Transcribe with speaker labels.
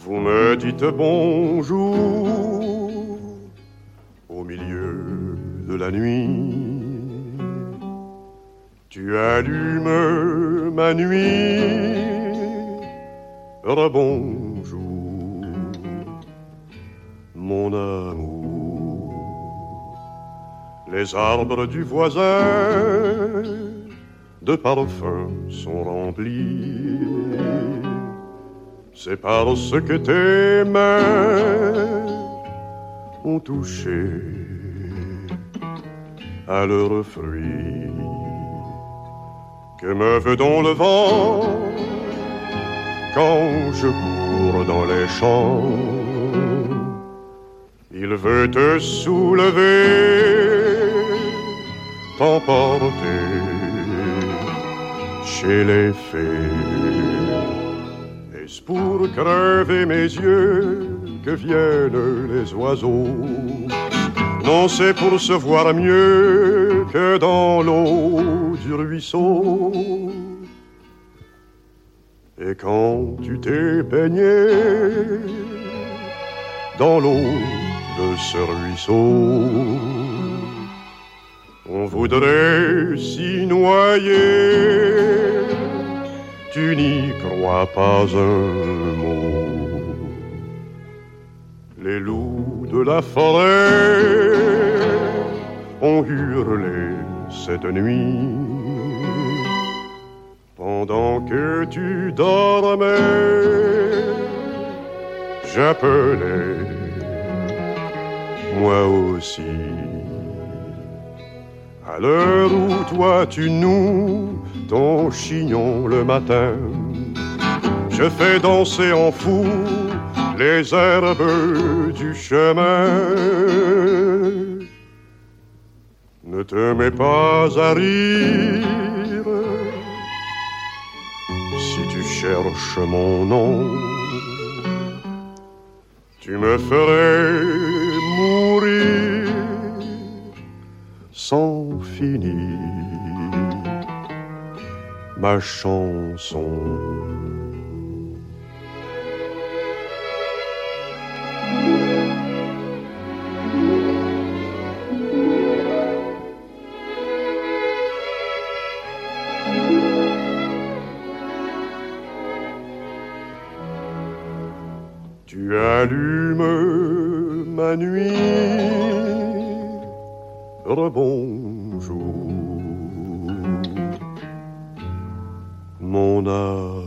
Speaker 1: Vous me dites bonjour au milieu de la nuit. Tu allumes ma nuit. Rebonjour, mon amour. Les arbres du voisin de parfums sont remplis. C'est parce que tes mains ont touché à leurs fruits. Que me veut donc le vent quand je cours dans les champs? Il veut te soulever, t'emporter chez les fées. Est-ce pour crever mes yeux que viennent les oiseaux? Non, c'est pour se voir mieux que dans l'eau du ruisseau. Et quand tu t'es baigné dans l'eau de ce ruisseau, on voudrait s'y noyer. Tu n'y crois pas un mot. Les loups de la forêt ont hurlé cette nuit. Pendant que tu dormais, j'appelais moi aussi. À l'heure où toi tu noues ton chignon le matin, je fais danser en fou les herbes du chemin. Ne te mets pas à rire si tu cherches mon nom. Tu me ferais mourir sans finir ma chanson. Tu allumes ma nuit. Rebonjour, mon âme.